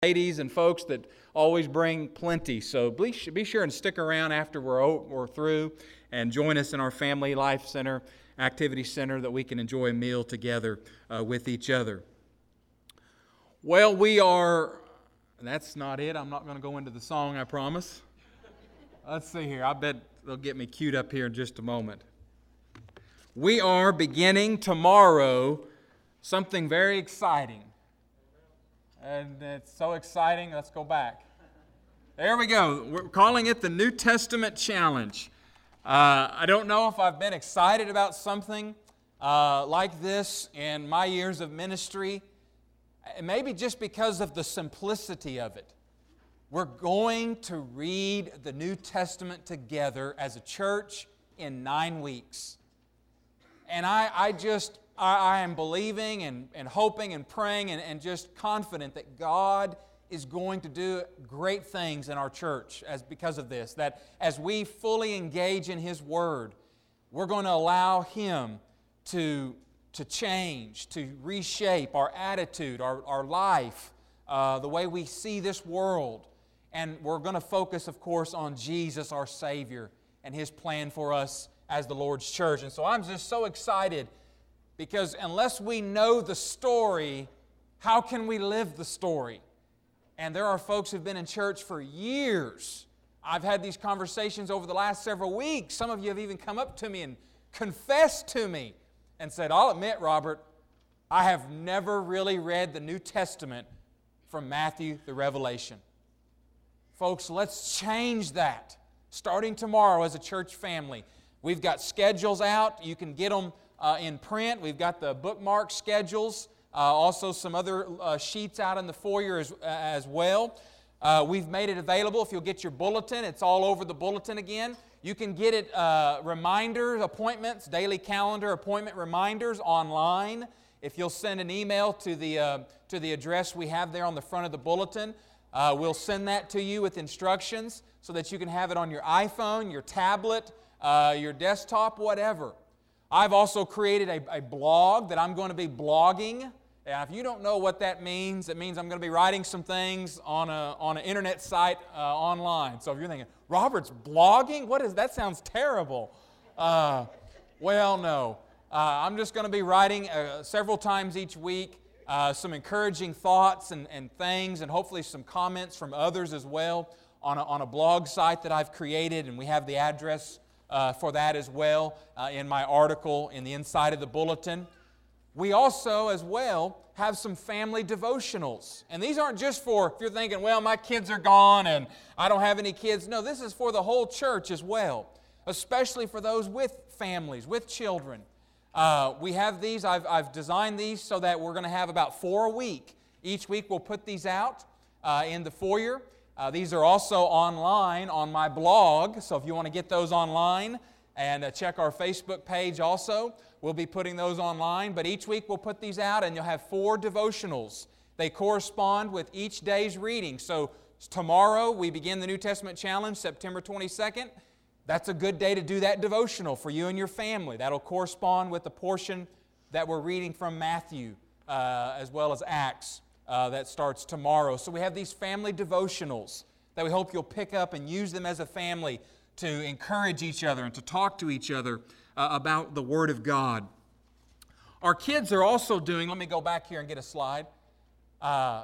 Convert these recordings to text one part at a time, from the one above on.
ladies and folks that always bring plenty. So be sure and stick around after we're through and join us in our Family Life Center, Activity Center, that we can enjoy a meal together with each other. Well, that's not it. I'm not going to go into the song, I promise. Let's see here. I bet they'll get me queued up here in just a moment. We are beginning tomorrow something very exciting. And it's so exciting, let's go back. There we go. We're calling it the New Testament Challenge. I don't know if I've been excited about something like this in my years of ministry. Maybe just because of the simplicity of it. We're going to read the New Testament together as a church in 9 weeks. And I am believing and hoping and praying and just confident that God is going to do great things in our church because of this. That as we fully engage in His Word, we're going to allow Him to change, to reshape our attitude, our life, the way we see this world. And we're going to focus, of course, on Jesus, our Savior, and His plan for us as the Lord's church. And so I'm just so excited because unless we know the story, how can we live the story? And there are folks who've been in church for years. I've had these conversations over the last several weeks. Some of you have even come up to me and confessed to me and said, I'll admit, Robert, I have never really read the New Testament from Matthew to Revelation. Folks, let's change that. Starting tomorrow as a church family. We've got schedules out. You can get them in print. We've got the bookmark schedules. Also some other sheets out in the foyer as well. We've made it available. If you'll get your bulletin, it's all over the bulletin again. You can get it reminders, appointments, daily calendar appointment reminders online. If you'll send an email to the address we have there on the front of the bulletin, we'll send that to you with instructions so that you can have it on your iPhone, your tablet, your desktop, whatever. I've also created a blog that I'm going to be blogging. And if you don't know what that means, it means I'm going to be writing some things on an internet site online. So if you're thinking, Robert's blogging? What is that? Sounds terrible. Well, no. I'm just going to be writing several times each week some encouraging thoughts and things, and hopefully some comments from others as well on a blog site that I've created, and we have the address for that as well in my article in the inside of the bulletin. We also, as well, have some family devotionals. And these aren't just for, if you're thinking, well, my kids are gone and I don't have any kids. No, this is for the whole church as well, especially for those with families, with children. We have these. I've designed these so that we're going to have about 4 a week. Each week we'll put these out in the foyer. These are also online on my blog, so if you want to get those online and check our Facebook page also, we'll be putting those online. But each week we'll put these out and you'll have 4 devotionals. They correspond with each day's reading. So tomorrow we begin the New Testament Challenge, September 22nd. That's a good day to do that devotional for you and your family. That'll correspond with the portion that we're reading from Matthew as well as Acts. That starts tomorrow. So we have these family devotionals that we hope you'll pick up and use them as a family to encourage each other and to talk to each other about the Word of God. Our kids are also doing, let me go back here and get a slide. Our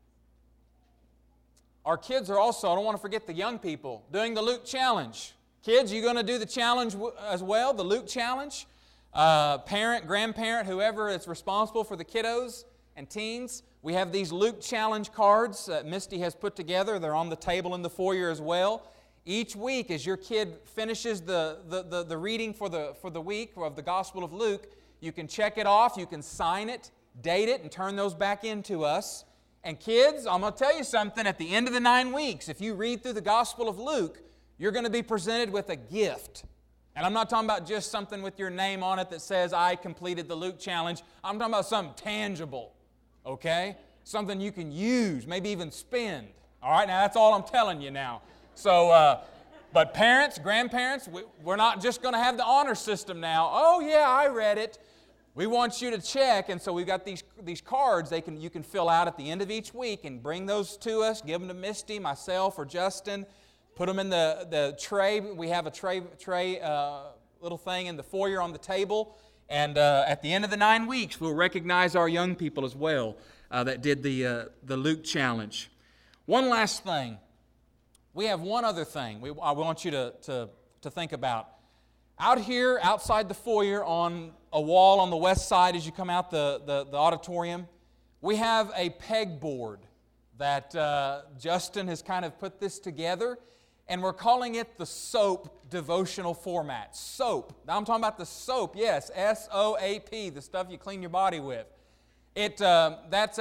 kids are also, I don't want to forget the young people, doing the Luke Challenge. Kids, you going to do the challenge as well, the Luke Challenge? Parent, grandparent, whoever is responsible for the kiddos and teens, we have these Luke Challenge cards that Misty has put together. They're on the table in the foyer as well. Each week, as your kid finishes the reading for the week of the Gospel of Luke, you can check it off, you can sign it, date it, and turn those back into us. And kids, I'm going to tell you something. At the end of the 9 weeks, if you read through the Gospel of Luke, you're going to be presented with a gift. And I'm not talking about just something with your name on it that says, I completed the Luke Challenge. I'm talking about something tangible. Okay? Something you can use, maybe even spend. All right, now that's all I'm telling you now. So, but parents, grandparents, we're not just going to have the honor system now. Oh yeah, I read it. We want you to check, and so we've got these cards you can fill out at the end of each week and bring those to us, give them to Misty, myself, or Justin. Put them in the tray. We have a tray little thing in the foyer on the table. And at the end of the 9 weeks, we'll recognize our young people as well that did the Luke Challenge. One last thing. We have one other thing I want you to think about. Out here, outside the foyer, on a wall on the west side as you come out the auditorium, we have a pegboard that Justin has kind of put this together, and we're calling it the SOAP devotional format. SOAP. Now I'm talking about the soap, yes, S-O-A-P, the stuff you clean your body with. That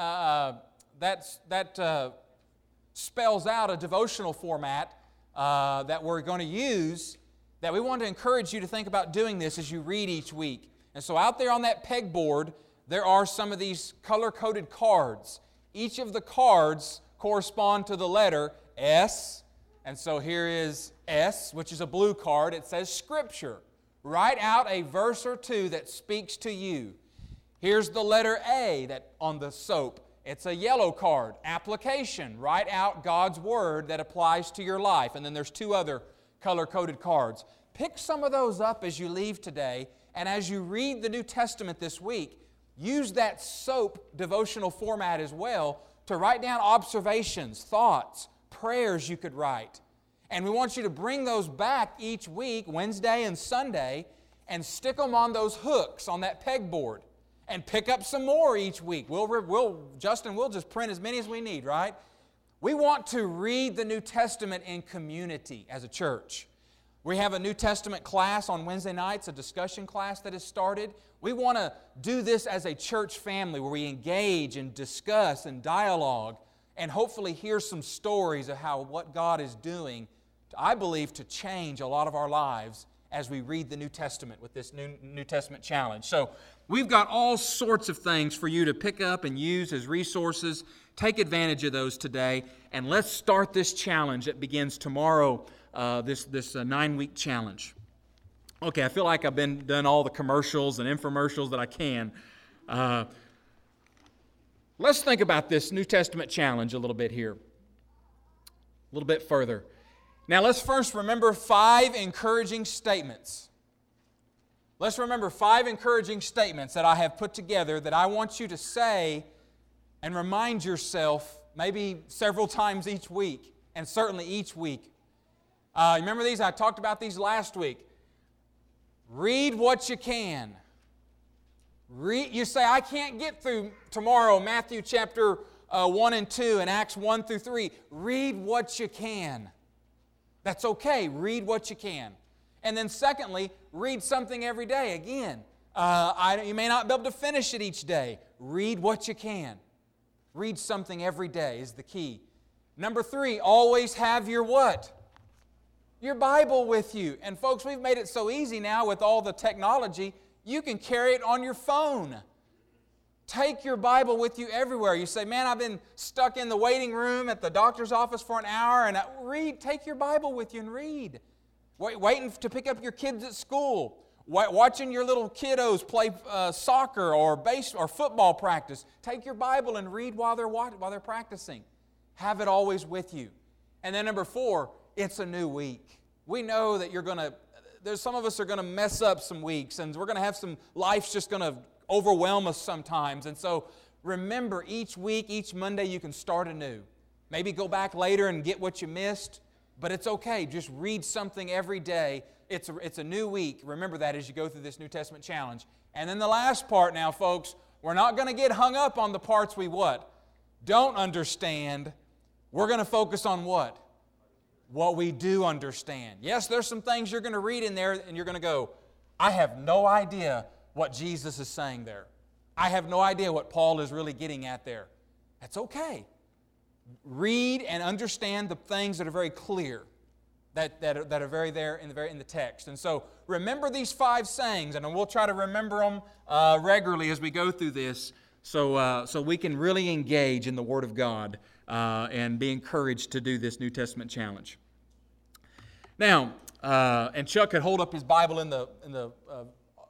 spells out a devotional format that we're going to use, that we want to encourage you to think about doing this as you read each week. And so out there on that pegboard, there are some of these color-coded cards. Each of the cards correspond to the letter S. And so here is S, which is a blue card. It says Scripture. Write out a verse or two that speaks to you. Here's the letter A that on the soap. It's a yellow card. Application. Write out God's Word that applies to your life. And then there's 2 other color-coded cards. Pick some of those up as you leave today, and as you read the New Testament this week, use that SOAP devotional format as well to write down observations, thoughts, prayers you could write. And we want you to bring those back each week, Wednesday and Sunday, and stick them on those hooks on that pegboard. And pick up some more each week. Justin, we'll just print as many as we need, right? We want to read the New Testament in community as a church. We have a New Testament class on Wednesday nights, a discussion class that has started. We want to do this as a church family where we engage and discuss and dialogue and hopefully hear some stories of what God is doing, I believe, to change a lot of our lives as we read the New Testament with this New Testament challenge. So we've got all sorts of things for you to pick up and use as resources. Take advantage of those today, and let's start this challenge that begins tomorrow, this 9-week challenge. Okay, I feel like I've done all the commercials and infomercials that I can. Let's think about this New Testament challenge a little bit here, a little bit further. Now, let's first remember 5 encouraging statements. Let's remember 5 encouraging statements that I have put together that I want you to say and remind yourself maybe several times each week, and certainly each week. Remember these? I talked about these last week. Read what you can. You say, I can't get through tomorrow Matthew chapter 1 and 2 and Acts 1 through 3. Read what you can. That's okay. Read what you can. And then secondly, read something every day. Again, you may not be able to finish it each day. Read what you can. Read something every day is the key. Number 3, always have your what? Your Bible with you. And folks, we've made it so easy now with all the technology, you can carry it on your phone. Take your Bible with you everywhere. You say, man, I've been stuck in the waiting room at the doctor's office for an hour, and take your Bible with you and read. Waiting to pick up your kids at school. Watching your little kiddos play soccer or football practice. Take your Bible and read while they're practicing. Have it always with you. And then number 4, it's a new week. We know that there's some of us are going to mess up some weeks, and we're going to have life's just going to overwhelm us sometimes. And so remember, each week, each Monday, you can start anew. Maybe go back later and get what you missed, but it's okay. Just read something every day. It's a new week. Remember that as you go through this New Testament challenge. And then the last part now, folks, we're not going to get hung up on the parts we what? Don't understand. We're going to focus on what? What we do understand. Yes, there's some things you're going to read in there and you're going to go, I have no idea what Jesus is saying there. I have no idea what Paul is really getting at there. That's okay. Read and understand the things that are very clear, that are very there in the text. And so remember these 5 sayings, and we'll try to remember them regularly as we go through this, so we can really engage in the Word of God and be encouraged to do this New Testament challenge. Now, and Chuck could hold up his Bible in the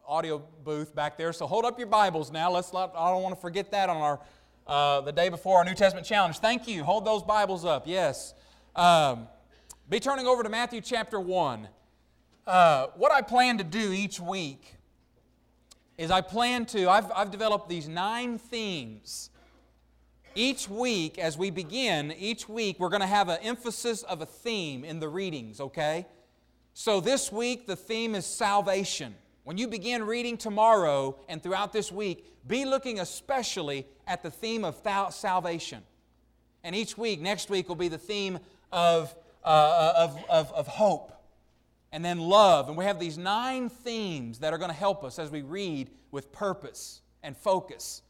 audio booth back there. So hold up your Bibles now. I don't want to forget that on the day before our New Testament challenge. Thank you. Hold those Bibles up. Yes. Be turning over to Matthew chapter 1. What I plan to do each week is I've developed these 9 themes. Each week, as we begin, we're going to have an emphasis of a theme in the readings, okay? So this week, the theme is salvation. When you begin reading tomorrow and throughout this week, be looking especially at the theme of salvation. And next week will be the theme of hope. And then love. And we have these 9 themes that are going to help us as we read with purpose and focus.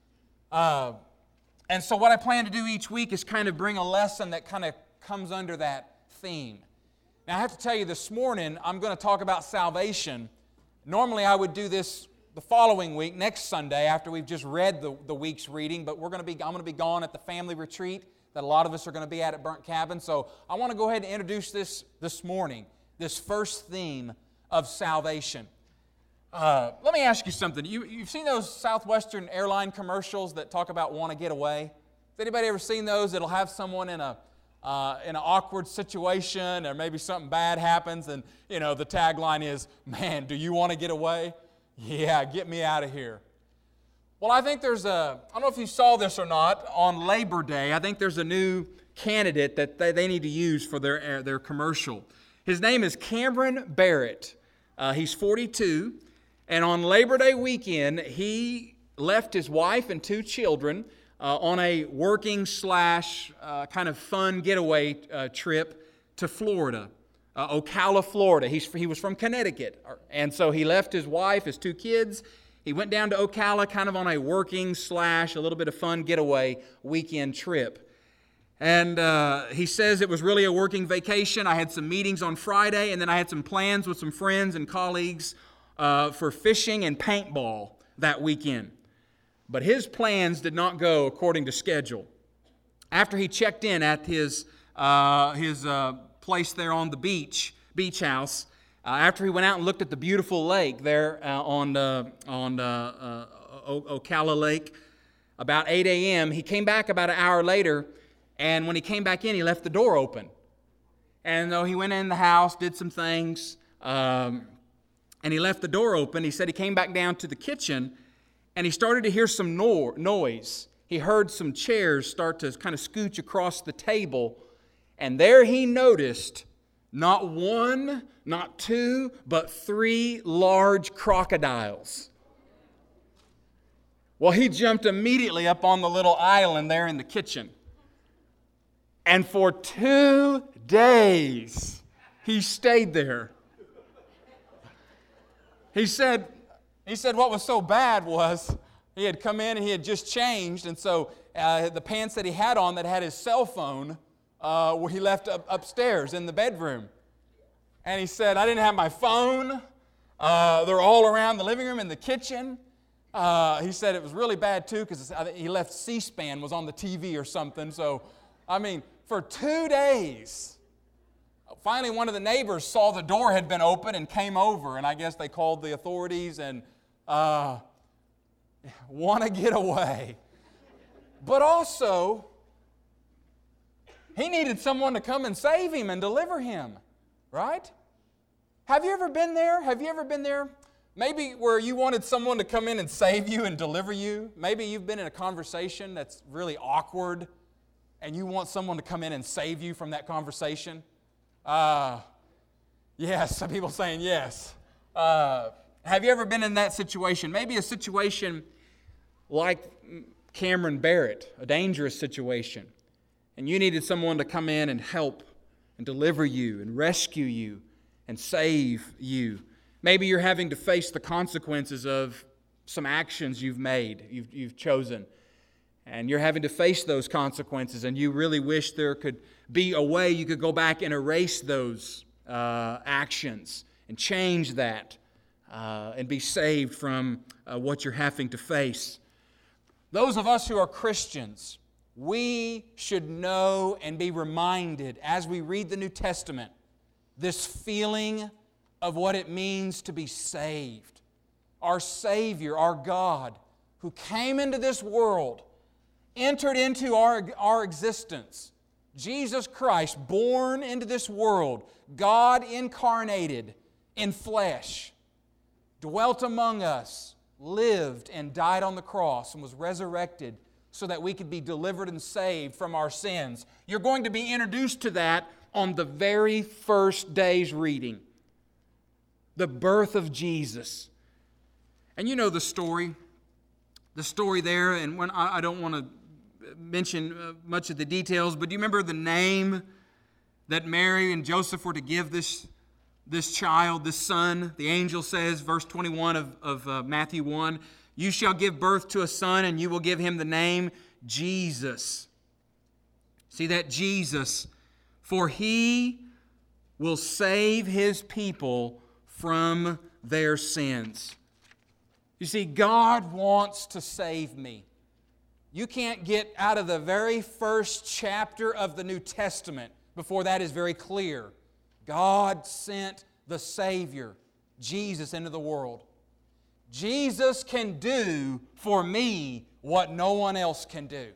And so what I plan to do each week is kind of bring a lesson that kind of comes under that theme. Now I have to tell you, this morning I'm going to talk about salvation. Normally I would do this the following week, next Sunday, after we've just read the week's reading, but I'm going to be gone at the family retreat that a lot of us are going to be at Burnt Cabin. So I want to go ahead and introduce this morning, this first theme of salvation. Let me ask you something. You've seen those Southwestern airline commercials that talk about want to get away? Has anybody ever seen those? It'll have someone in an awkward situation, or maybe something bad happens, and the tagline is, "Man, do you want to get away? Yeah, get me out of here." Well, I think I don't know if you saw this or not, on Labor Day, I think there's a new candidate that they need to use for their commercial. His name is Cameron Barrett. He's 42. And on Labor Day weekend, he left his wife and 2 children on a working / kind of fun getaway trip to Florida, Ocala, Florida. He was from Connecticut. And so he left his wife, his 2 kids. He went down to Ocala kind of on a working / a little bit of fun getaway weekend trip. And he says it was really a working vacation. I had some meetings on Friday, and then I had some plans with some friends and colleagues for fishing and paintball that weekend. But his plans did not go according to schedule. After he checked in at his place there on the beach house, after he went out and looked at the beautiful lake there on Ocala Lake, about 8 a.m., he came back about an hour later, and when he came back in, he left the door open. And though he went in the house, did some things, and he left the door open, he said he came back down to the kitchen, and he started to hear some noise. He heard some chairs start to kind of scooch across the table, and there he noticed not 1, not 2, but 3 large crocodiles. Well, he jumped immediately up on the little island there in the kitchen. And for 2 days, he stayed there. He said what was so bad was he had come in and he had just changed, and so the pants that he had on that had his cell phone, he left upstairs in the bedroom. And he said, "I didn't have my phone. They're all around the living room and the kitchen." He said it was really bad too because he left C-SPAN was on the TV or something. So, for 2 days. Finally, one of the neighbors saw the door had been open and came over, and I guess they called the authorities and want to get away. But also, he needed someone to come and save him and deliver him, right? Have you ever been there? Maybe where you wanted someone to come in and save you and deliver you. Maybe you've been in a conversation that's really awkward, and you want someone to come in and save you from that conversation. Yes, some people saying yes. Have you ever been in that situation? Maybe a situation like Cameron Barrett, a dangerous situation, and you needed someone to come in and help and deliver you and rescue you and save you. Maybe you're having to face the consequences of some actions you've made, you've chosen, and you're having to face those consequences, and you really wish there could be a way you could go back and erase those actions and change that and be saved from what you're having to face. Those of us who are Christians, we should know and be reminded as we read the New Testament, this feeling of what it means to be saved. our Savior, our God, who came into this world, entered into our existence. Jesus Christ, born into this world, God incarnated in flesh, dwelt among us, lived and died on the cross and was resurrected so that we could be delivered and saved from our sins. You're going to be introduced to that on the very first day's reading. The birth of Jesus. And you know the story there, and when I don't want to mention much of the details, but do you remember the name that Mary and Joseph were to give this child, this son? The angel says, verse 21 of Matthew 1, "You shall give birth to a son, and you will give him the name Jesus." See that? Jesus. "For he will save his people from their sins." You see, God wants to save me. You can't get out of the very first chapter of the New Testament before that is very clear. God sent the Savior, Jesus, into the world. Jesus can do for me what no one else can do.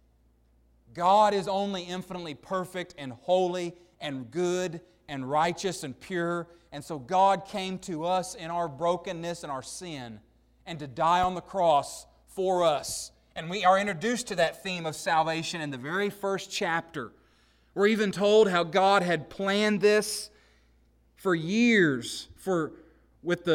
God is only infinitely perfect and holy and good and righteous and pure. And so God came to us in our brokenness and our sin and to die on the cross for us. And we are introduced to that theme of salvation in the very first chapter. We're even told how God had planned this for years, with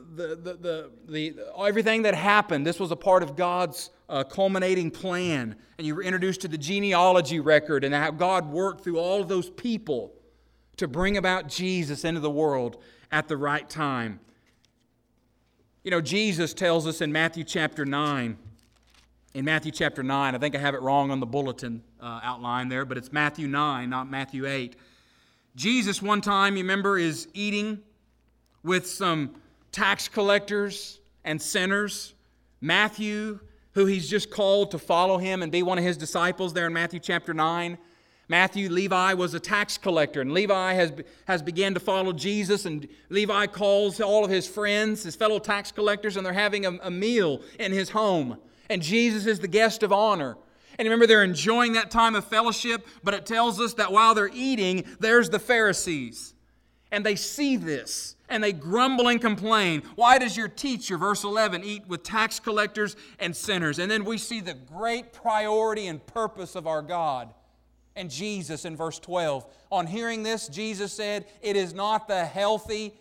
everything that happened. This was a part of God's culminating plan. And you were introduced to the genealogy record and how God worked through all of those people to bring about Jesus into the world at the right time. You know, Jesus tells us in Matthew chapter 9, I think I have it wrong on the bulletin outline there, but it's Matthew 9, not Matthew 8. Jesus one time, you remember, is eating with some tax collectors and sinners. Matthew, who he's just called to follow him and be one of his disciples there in Matthew chapter 9. Levi was a tax collector, and Levi has began to follow Jesus, and Levi calls all of his friends, his fellow tax collectors, and they're having a meal in his home. And Jesus is the guest of honor. And remember, they're enjoying that time of fellowship, but it tells us that while they're eating, there's the Pharisees. And they see this, and they grumble and complain. "Why does your teacher," verse 11, "eat with tax collectors and sinners?" And then we see the great priority and purpose of our God and Jesus in verse 12. On hearing this, Jesus said, "It is not the healthy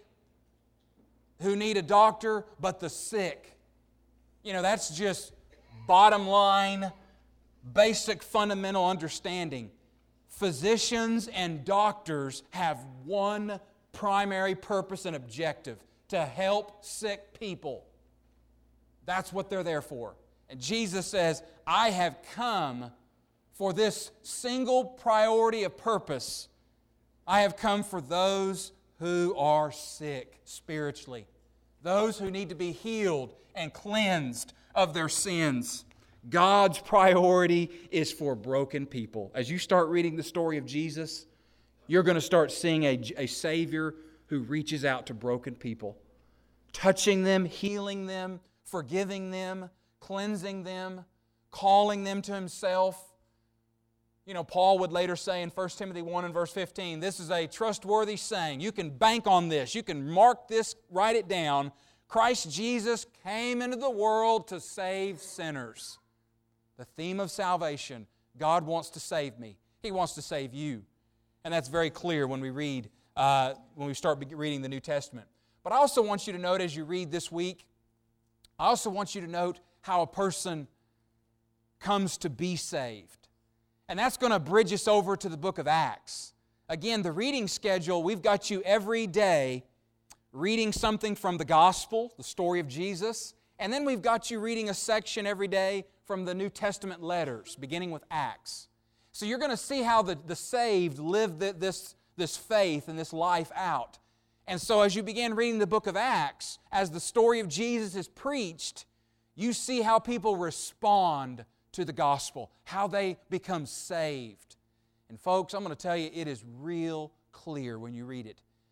who need a doctor, but the sick." You know, that's just bottom line, basic fundamental understanding. Physicians and doctors have one primary purpose and objective: to help sick people. That's what they're there for. And Jesus says, "I have come for this single priority of purpose. I have come for those who are sick spiritually, those who need to be healed and cleansed of their sins." God's priority is for broken people. As you start reading the story of Jesus, you're going to start seeing a Savior who reaches out to broken people, touching them, healing them, forgiving them, cleansing them, calling them to Himself. You know, Paul would later say in 1 Timothy 1 and verse 15, this is a trustworthy saying. You can bank on this. You can mark this, write it down. Christ Jesus came into the world to save sinners. The theme of salvation. God wants to save me. He wants to save you. And that's very clear when we start reading the New Testament. But I also want you to note as you read this week, I also want you to note how a person comes to be saved. And that's going to bridge us over to the book of Acts. Again, the reading schedule, we've got you every day reading something from the gospel, the story of Jesus, and then we've got you reading a section every day from the New Testament letters, beginning with Acts. So you're going to see how the saved live this faith and this life out. And so as you begin reading the book of Acts, as the story of Jesus is preached, you see how people respond to the gospel, how they become saved. And folks, I'm going to tell you, it is real clear when you read it.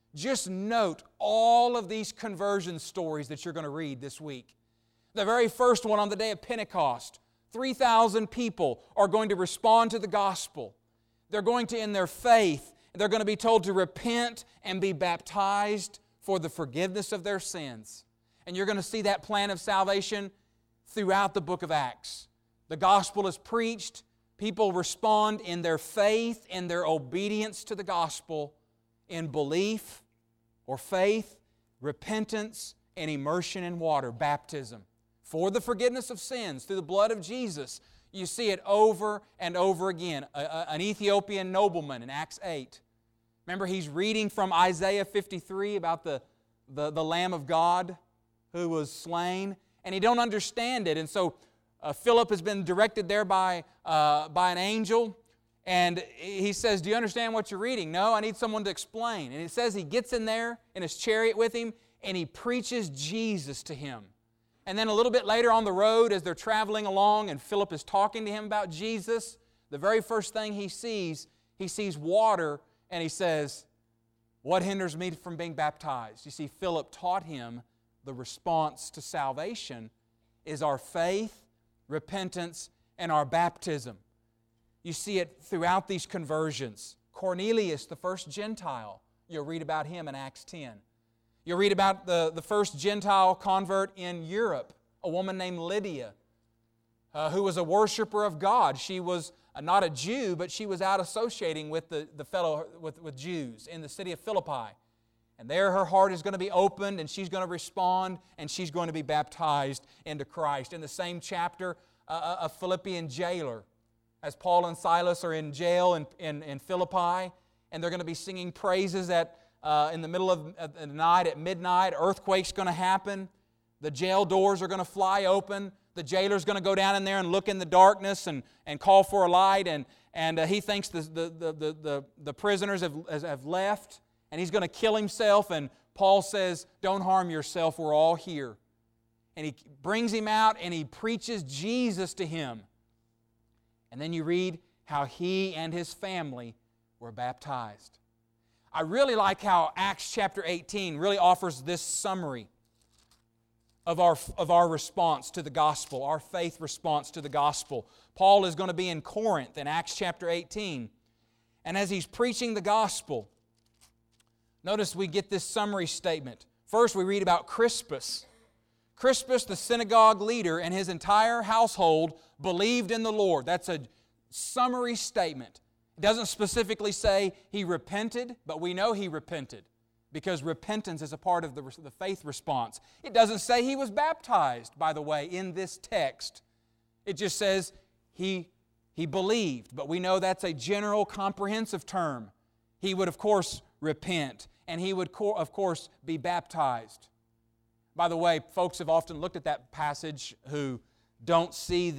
just note all of these conversion stories that you're going to read this week. The very first one on the day of Pentecost, 3,000 people are going to respond to the gospel. They're going to, in their faith, they're going to be told to repent and be baptized for the forgiveness of their sins. And you're going to see that plan of salvation throughout the book of Acts. The gospel is preached. People respond in their faith, in their obedience to the gospel, in belief or faith, repentance, and immersion in water, baptism, for the forgiveness of sins through the blood of Jesus. You see it over and over again. An Ethiopian nobleman in Acts 8. Remember, he's reading from Isaiah 53 about the Lamb of God who was slain, and he don't understand it. And so Philip has been directed there by an angel, and he says, do you understand what you're reading? No, I need someone to explain. And it says he gets in there in his chariot with him, and he preaches Jesus to him. And then a little bit later on the road, as they're traveling along and Philip is talking to him about Jesus, the very first thing he sees water, and he says, what hinders me from being baptized? You see, Philip taught him the response to salvation is our faith, repentance, and our baptism. You see it throughout these conversions. Cornelius, the first Gentile, you'll read about him in Acts 10. You'll read about the first Gentile convert in Europe, a woman named Lydia, who was a worshiper of God. She was not a Jew, but she was out associating with with Jews in the city of Philippi. And there her heart is going to be opened, and she's going to respond, and she's going to be baptized into Christ. In the same chapter, a Philippian jailer, as Paul and Silas are in jail in Philippi, and they're going to be singing praises in the middle of the night, at midnight. Earthquake's going to happen. The jail doors are going to fly open. The jailer's going to go down in there and look in the darkness and call for a light, and he thinks the prisoners have left, and he's going to kill himself, and Paul says, don't harm yourself, we're all here. And he brings him out, and he preaches Jesus to him. And then you read how he and his family were baptized. I really like how Acts chapter 18 really offers this summary of our response to the gospel, our faith response to the gospel. Paul is going to be in Corinth in Acts chapter 18. And as he's preaching the gospel, notice we get this summary statement. First, we read about Crispus. Crispus, the synagogue leader, and his entire household believed in the Lord. That's a summary statement. It doesn't specifically say he repented, but we know he repented because repentance is a part of the faith response. It doesn't say he was baptized, by the way, in this text. It just says he believed, but we know that's a general, comprehensive term. He would, of course, repent, and he would, of course, be baptized. By the way, folks have often looked at that passage who don't see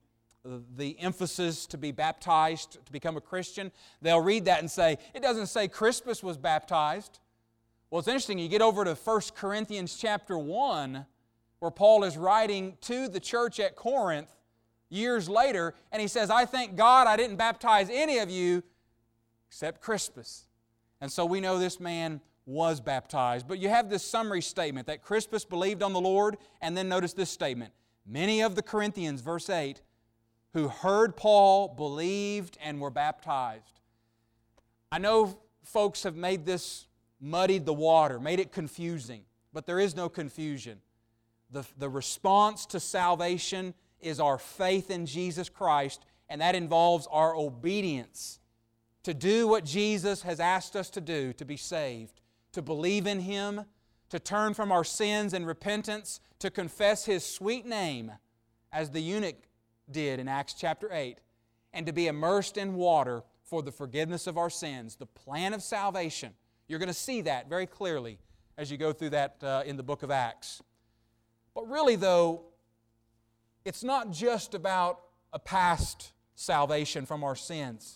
the emphasis to be baptized, to become a Christian. They'll read that and say, it doesn't say Crispus was baptized. Well, it's interesting. You get over to 1 Corinthians chapter 1, where Paul is writing to the church at Corinth years later, and he says, I thank God I didn't baptize any of you except Crispus. And so we know this man was baptized. But you have this summary statement that Crispus believed on the Lord, and then notice this statement. Many of the Corinthians, verse 8, who heard Paul believed and were baptized. I know folks have muddied the water, made it confusing, but there is no confusion. The response to salvation is our faith in Jesus Christ, and that involves our obedience to do what Jesus has asked us to do to be saved, to believe in Him, to turn from our sins in repentance, to confess His sweet name, as the eunuch did in Acts chapter 8, and to be immersed in water for the forgiveness of our sins. The plan of salvation. You're going to see that very clearly as you go through that in the book of Acts. But really, though, it's not just about a past salvation from our sins.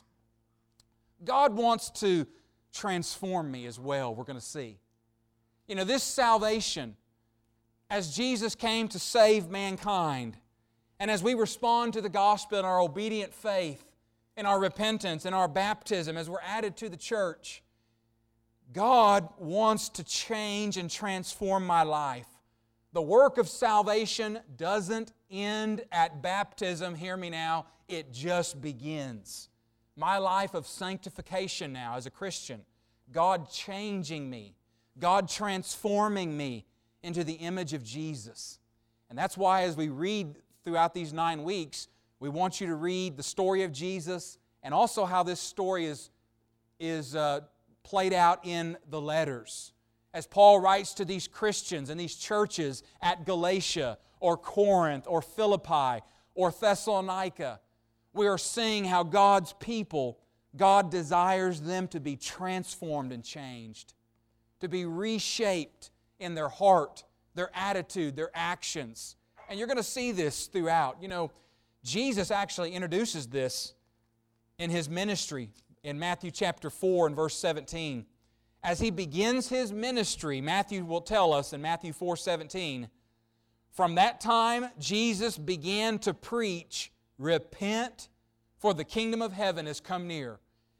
God wants to transform me as well, we're going to see. You know, this salvation, as Jesus came to save mankind, and as we respond to the gospel in our obedient faith, in our repentance, in our baptism, as we're added to the church, God wants to change and transform my life. The work of salvation doesn't end at baptism. Hear me now. It just begins. My life of sanctification now as a Christian, God changing me, God transforming me into the image of Jesus. And that's why as we read throughout these 9 weeks, we want you to read the story of Jesus and also how this story is played out in the letters. As Paul writes to these Christians and these churches at Galatia or Corinth or Philippi or Thessalonica, we are seeing how God's people, God desires them to be transformed and changed, to be reshaped in their heart, their attitude, their actions. And you're going to see this throughout. You know, Jesus actually introduces this in His ministry in Matthew chapter 4 and verse 17. As He begins His ministry, Matthew will tell us in Matthew 4:17, from that time Jesus began to preach, repent, for the kingdom of heaven has come near.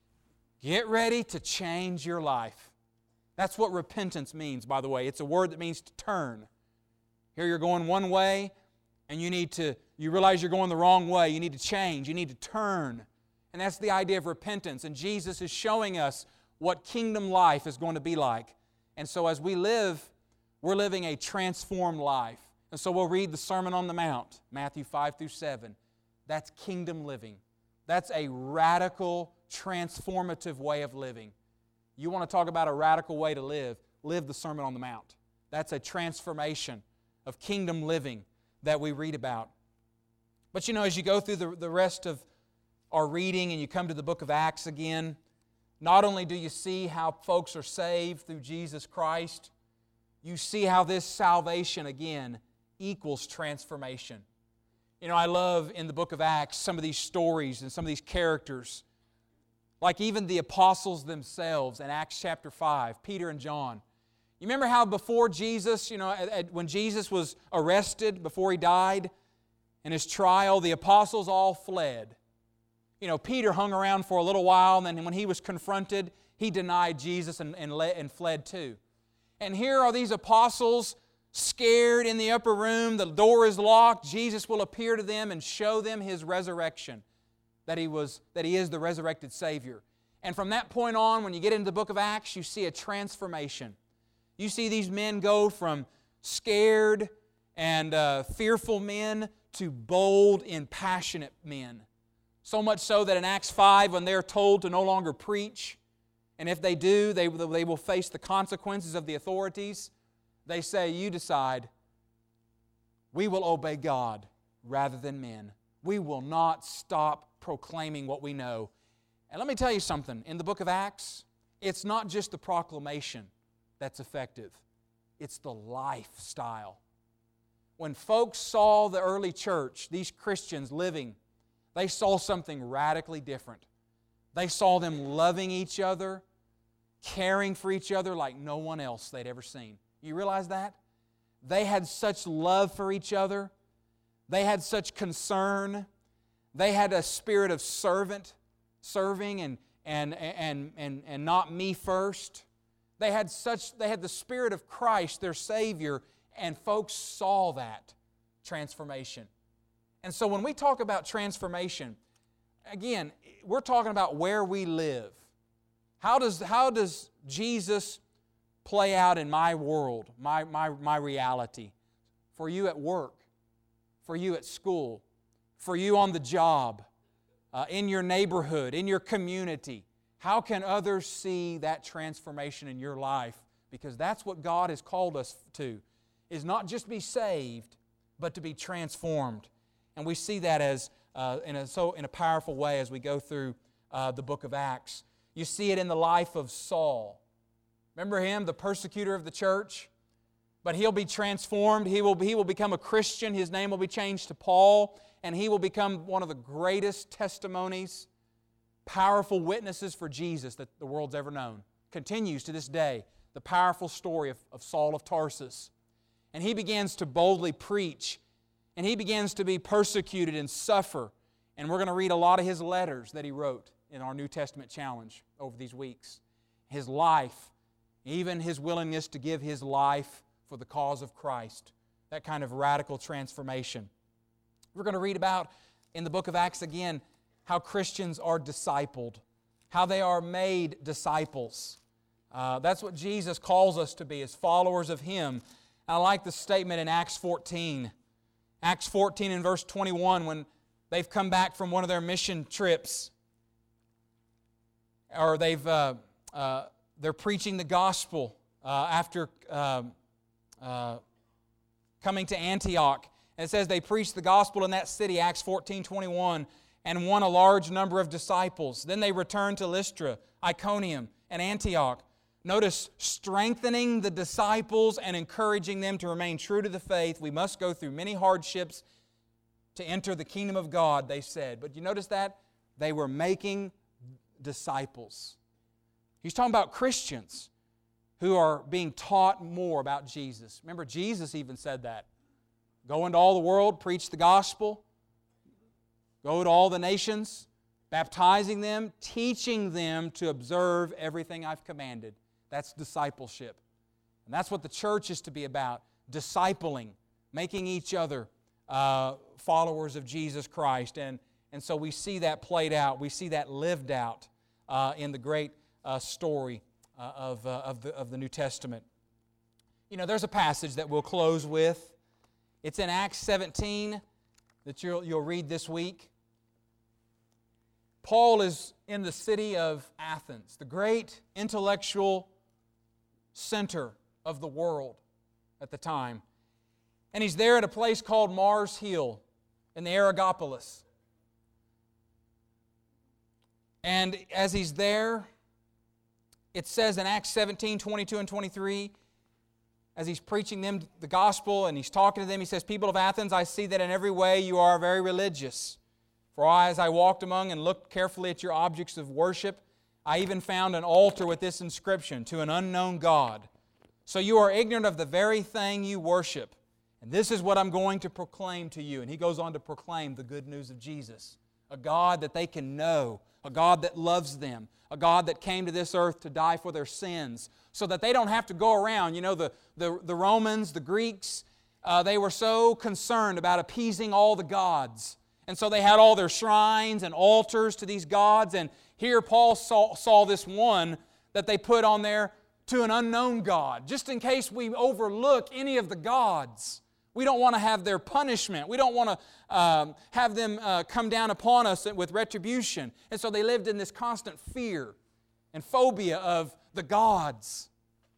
Get ready to change your life. That's what repentance means, by the way. It's a word that means to turn. Here you're going one way, and you realize you're going the wrong way. You need to change. You need to turn. And that's the idea of repentance. And Jesus is showing us what kingdom life is going to be like. And so as we live, we're living a transformed life. And so we'll read the Sermon on the Mount, Matthew 5 through 7. That's kingdom living. That's a radical, transformative way of living. You want to talk about a radical way to live the Sermon on the Mount. That's a transformation of kingdom living that we read about. But you know, as you go through the rest of our reading and you come to the book of Acts again, not only do you see how folks are saved through Jesus Christ, you see how this salvation again equals transformation. You know, I love in the book of Acts some of these stories and some of these characters. Like even the apostles themselves in Acts chapter 5, Peter and John. You remember how before Jesus, when Jesus was arrested, before He died, in His trial, the apostles all fled. You know, Peter hung around for a little while, and then when he was confronted, he denied Jesus and fled too. And here are these apostles scared in the upper room. The door is locked. Jesus will appear to them and show them His resurrection, that He is the resurrected Savior. And from that point on, when you get into the book of Acts, you see a transformation. You see these men go from scared and fearful men to bold and passionate men. So much so that in Acts 5, when they're told to no longer preach, and if they do, they will face the consequences of the authorities, they say, you decide, we will obey God rather than men. We will not stop proclaiming what we know. And let me tell you something, in the book of Acts, it's not just the proclamation that's effective. It's the lifestyle. When folks saw the early church, these Christians living, they saw something radically different. They saw them loving each other, caring for each other like no one else they'd ever seen. You realize that? They had such love for each other. They had such concern. They had a spirit of serving and not me first. They had the Spirit of Christ, their Savior, and folks saw that transformation. And so when we talk about transformation, again, we're talking about where we live. How does Jesus play out in my world, my reality? For you at work, for you at school, for you on the job, in your neighborhood, in your community. How can others see that transformation in your life? Because that's what God has called us to, is not just be saved, but to be transformed. And we see that as in a powerful way as we go through the book of Acts. You see it in the life of Saul. Remember him, the persecutor of the church? But he'll be transformed. He will become a Christian. His name will be changed to Paul, and he will become one of the greatest testimonies, powerful witnesses for Jesus that the world's ever known. Continues to this day, the powerful story of Saul of Tarsus. And he begins to boldly preach, and he begins to be persecuted and suffer. And we're going to read a lot of his letters that he wrote in our New Testament challenge over these weeks. His life even His willingness to give His life for the cause of Christ. That kind of radical transformation. We're going to read about in the book of Acts again how Christians are discipled, how they are made disciples. That's what Jesus calls us to be as followers of Him. I like the statement in Acts 14. Acts 14 and verse 21, when they've come back from one of their mission trips, or they're preaching the gospel after coming to Antioch. And it says they preached the gospel in that city, Acts 14:21, and won a large number of disciples. Then they returned to Lystra, Iconium, and Antioch. Notice, strengthening the disciples and encouraging them to remain true to the faith. We must go through many hardships to enter the kingdom of God, they said. But you notice that? They were making disciples. He's talking about Christians who are being taught more about Jesus. Remember, Jesus even said that. Go into all the world, preach the gospel. Go to all the nations, baptizing them, teaching them to observe everything I've commanded. That's discipleship. And that's what the church is to be about, discipling, making each other followers of Jesus Christ. And so we see that played out. We see that lived out in the great story of the New Testament. You know, there's a passage that we'll close with. It's in Acts 17 that you'll read this week. Paul is in the city of Athens, the great intellectual center of the world at the time. And he's there at a place called Mars Hill in the Areopagus. And as he's there, it says in Acts 17, 22 and 23, as he's preaching them the gospel and he's talking to them, he says, "People of Athens, I see that in every way you are very religious. For as I walked among and looked carefully at your objects of worship, I even found an altar with this inscription, 'To an unknown God.' So you are ignorant of the very thing you worship. And this is what I'm going to proclaim to you." And he goes on to proclaim the good news of Jesus. A God that they can know, a God that loves them, a God that came to this earth to die for their sins, so that they don't have to go around. You know, the Romans, the Greeks, they were so concerned about appeasing all the gods. And so they had all their shrines and altars to these gods. And here Paul saw this one that they put on there, "To an unknown God," just in case we overlook any of the gods. We don't want to have their punishment. We don't want to have them come down upon us with retribution. And so they lived in this constant fear and phobia of the gods.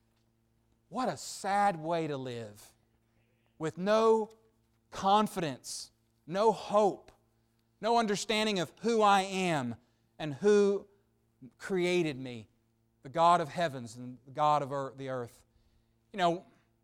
What a sad way to live, with no confidence, no hope, no understanding of who I am and who created me, the God of heavens and the God of the earth. You know,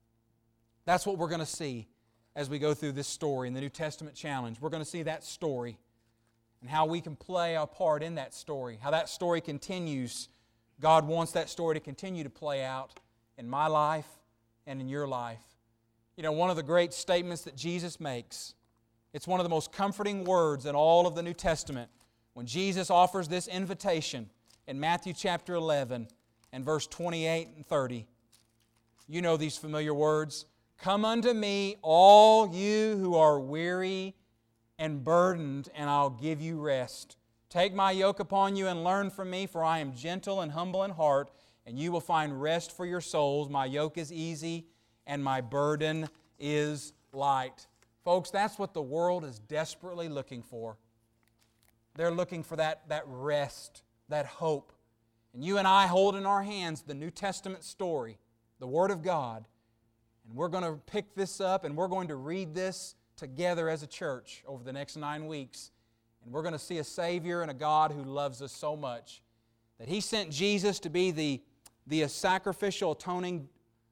that's what we're going to see as we go through this story in the New Testament challenge. We're going to see that story and how we can play our part in that story, how that story continues. God wants that story to continue to play out in my life and in your life. You know, one of the great statements that Jesus makes, it's one of the most comforting words in all of the New Testament, when Jesus offers this invitation in Matthew chapter 11 and verse 28 and 30. You know these familiar words. "Come unto me, all you who are weary and burdened, and I'll give you rest. Take my yoke upon you and learn from me, for I am gentle and humble in heart, and you will find rest for your souls. My yoke is easy and my burden is light." Folks, that's what the world is desperately looking for. They're looking for that rest, that hope. And you and I hold in our hands the New Testament story, the Word of God. And we're going to pick this up and we're going to read this together as a church over the next 9 weeks. And we're going to see a Savior and a God who loves us so much that He sent Jesus to be the sacrificial atoning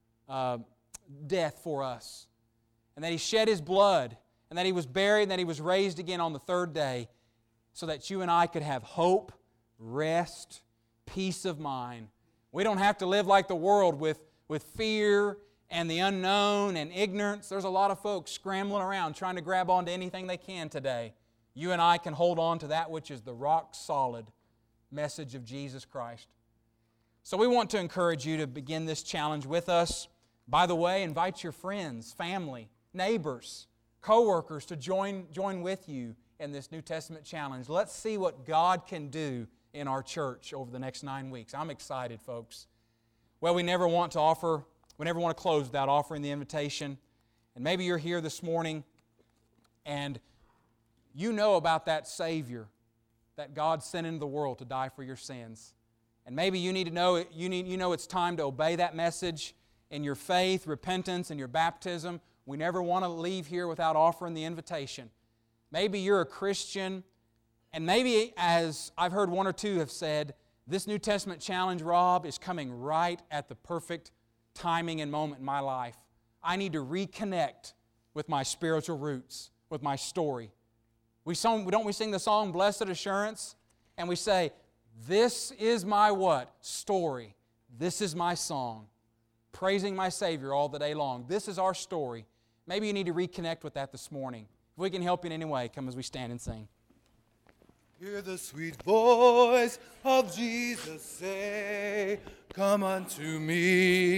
death for us. And that He shed His blood, and that He was buried, and that He was raised again on the third day, so that you and I could have hope, rest, peace of mind. We don't have to live like the world with fear and the unknown and ignorance. There's a lot of folks scrambling around trying to grab onto anything they can today. You and I can hold on to that which is the rock-solid message of Jesus Christ. So we want to encourage you to begin this challenge with us. By the way, invite your friends, family, neighbors, co-workers to join with you in this New Testament challenge. Let's see what God can do in our church over the next 9 weeks. I'm excited, folks. Well, we never want to close without offering the invitation. And maybe you're here this morning and you know about that Savior that God sent into the world to die for your sins. And maybe you need to know it's time to obey that message in your faith, repentance, and your baptism. We never want to leave here without offering the invitation. Maybe you're a Christian, and maybe, as I've heard one or two have said, this New Testament challenge, Rob, is coming right at the perfect timing and moment in my life. I need to reconnect with my spiritual roots, with my story. Don't we sing the song, Blessed Assurance? And we say, this is my what? Story. This is my song. Praising my Savior all the day long. This is our story. Maybe you need to reconnect with that this morning. If we can help you in any way, come as we stand and sing. Hear the sweet voice of Jesus say, come unto me.